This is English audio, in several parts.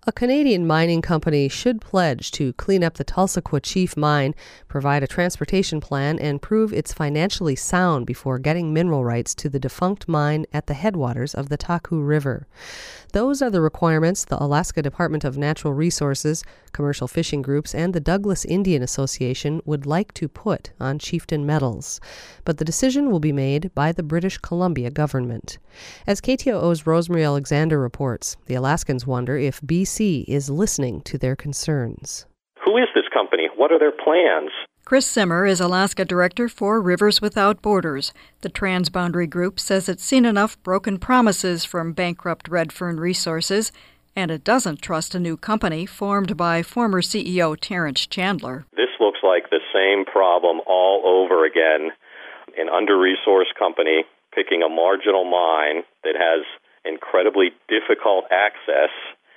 A Canadian mining company should pledge to clean up the Tulsaquah Chief mine, provide a transportation plan, and prove it's financially sound before getting mineral rights to the defunct mine at the headwaters of the Taku River. Those are the requirements the Alaska Department of Natural Resources, commercial fishing groups, and the Douglas Indian Association would like to put on Chieftain Metals. But the decision will be made by the British Columbia government. As KTOO's Rosemary Alexander reports, the Alaskans wonder if BC is listening to their concerns. Who is this company? What are their plans? Chris Zimmer is Alaska Director for Rivers Without Borders. The Transboundary Group says it's seen enough broken promises from bankrupt Redfern Resources, and it doesn't trust a new company formed by former CEO Terrence Chandler. This looks like the same problem all over again. An under-resourced company picking a marginal mine that has incredibly difficult access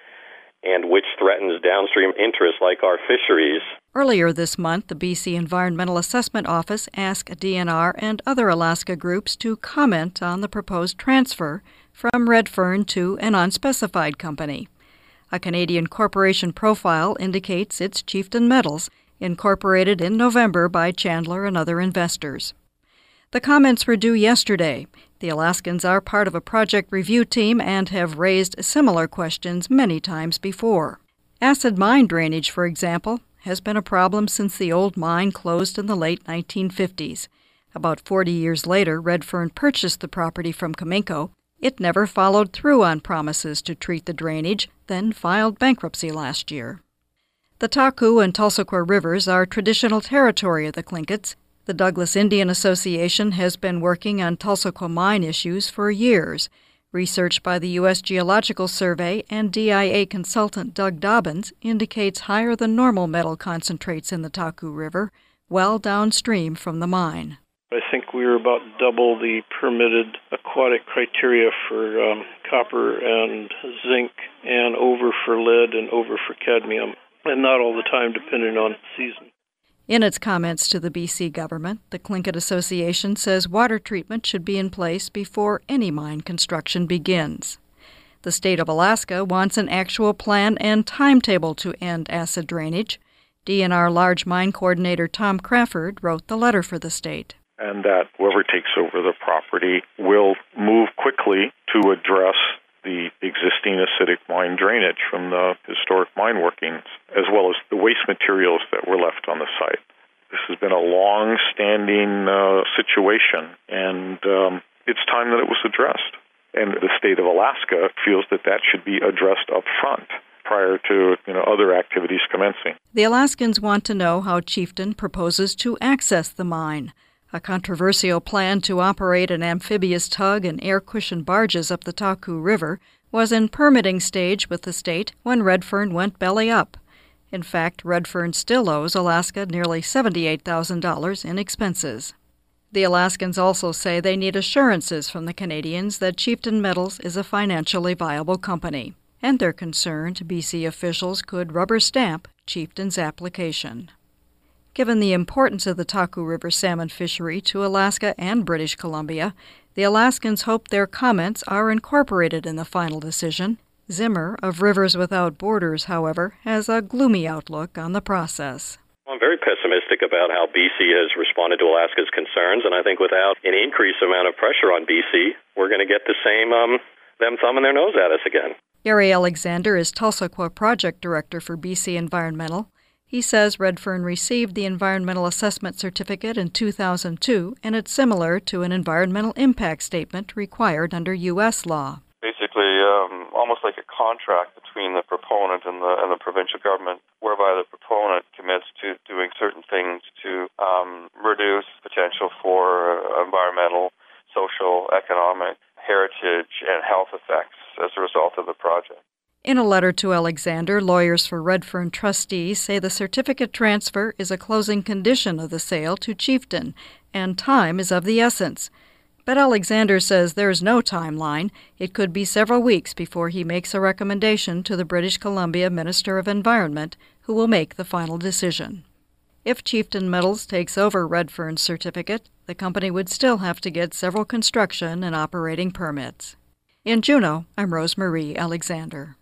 and which threatens downstream interests like our fisheries. Earlier this month, the BC Environmental Assessment Office asked DNR and other Alaska groups to comment on the proposed transfer from Redfern to an unspecified company. A Canadian corporation profile indicates it's Chieftain Metals, incorporated in November by Chandler and other investors. The comments were due yesterday. The Alaskans are part of a project review team and have raised similar questions many times before. Acid mine drainage, for example, has been a problem since the old mine closed in the late 1950s. About 40 years later, Redfern purchased the property from Cominco. It never followed through on promises to treat the drainage, then filed bankruptcy last year. The Taku and Tulsaquah rivers are traditional territory of the Tlinkits. The Douglas Indian Association has been working on Tulsaquah mine issues for years. Research by the U.S. Geological Survey and DIA consultant Doug Dobbins indicates higher than normal metal concentrates in the Taku River, well downstream from the mine. I think we were about double the permitted aquatic criteria for copper and zinc, and over for lead and over for cadmium, and not all the time depending on season. In its comments to the BC government, the Tlingit Association says water treatment should be in place before any mine construction begins. The state of Alaska wants an actual plan and timetable to end acid drainage. DNR Large Mine Coordinator Tom Crawford wrote the letter for the state. And that whoever takes over the property will move quickly to address the existing acidic mine drainage from the historic mine workings, as well as the waste materials that were left on the site. This has been a long-standing situation, and it's time that it was addressed. And the state of Alaska feels that that should be addressed up front prior to other activities commencing. The Alaskans want to know how Chieftain proposes to access the mine. A controversial plan to operate an amphibious tug and air-cushioned barges up the Taku River was in permitting stage with the state when Redfern went belly up. In fact, Redfern still owes Alaska nearly $78,000 in expenses. The Alaskans also say they need assurances from the Canadians that Chieftain Metals is a financially viable company, and they're concerned BC officials could rubber stamp Chieftain's application. Given the importance of the Taku River salmon fishery to Alaska and British Columbia, the Alaskans hope their comments are incorporated in the final decision. Zimmer of Rivers Without Borders, however, has a gloomy outlook on the process. I'm very pessimistic about how BC has responded to Alaska's concerns, and I think without an increased amount of pressure on BC, we're going to get the same them thumbing their nose at us again. Gary Alexander is Tulsaquah Project Director for BC Environmental. He says Redfern received the Environmental Assessment Certificate in 2002, and it's similar to an environmental impact statement required under U.S. law. Basically, almost like a contract between the proponent and the provincial government, whereby the proponent commits to doing certain things to reduce potential for environmental, social, economic, heritage, and health effects as a result of the project. In a letter to Alexander, lawyers for Redfern trustees say the certificate transfer is a closing condition of the sale to Chieftain, and time is of the essence. But Alexander says there's no timeline. It could be several weeks before he makes a recommendation to the British Columbia Minister of Environment, who will make the final decision. If Chieftain Metals takes over Redfern's certificate, the company would still have to get several construction and operating permits. In Juneau, I'm Rosemary Alexander.